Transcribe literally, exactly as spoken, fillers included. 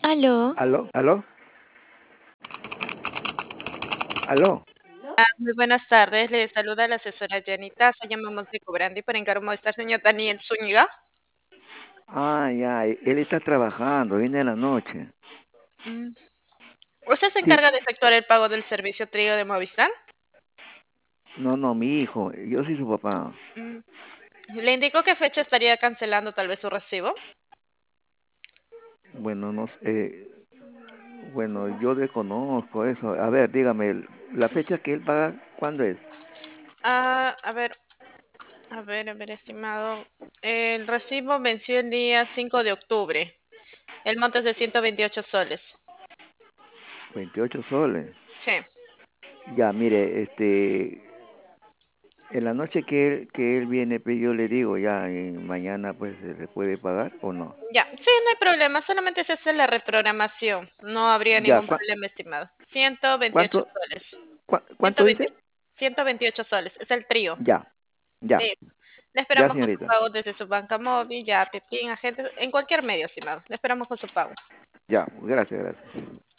Aló, ¿Aló? ¿Aló? ¿Aló? Muy buenas tardes, le saluda la asesora Janita. Soy llamamos de Cobrandi para encargo estar señor Daniel Zúñiga. Ah, ya, e- él está trabajando, viene en la noche. Mm. ¿Usted se Sí, encarga de efectuar el pago del servicio trío de Movistar? no, no, mi hijo, yo soy su papá. Mm. ¿Le indicó qué fecha estaría cancelando tal vez su recibo? Bueno, no sé, eh, bueno, yo desconozco eso. A ver, dígame, el- la fecha que él paga, ¿cuándo es? Ah, a ver, a ver, a ver, estimado. El recibo venció el día cinco de octubre. El monto es de ciento veintiocho soles. Veintiocho soles. Sí. Ya, mire, este, en la noche que él, que él viene, pues yo le digo, ya, eh, mañana pues se le puede pagar o no. Ya, sí, no hay problema. Solamente se hace la reprogramación. No habría Ya, ningún ¿cuá- problema, estimado. ciento veintiocho ¿cuánto, soles. cuá- cuánto ciento veinte, dice? ciento veintiocho soles. Es el trío. Ya, ya, Listo. Le ya, esperamos con su señorita. pago desde su banca móvil, ya Pepín, agente, en cualquier medio, estimado. Le esperamos con su pago. Ya, gracias, gracias.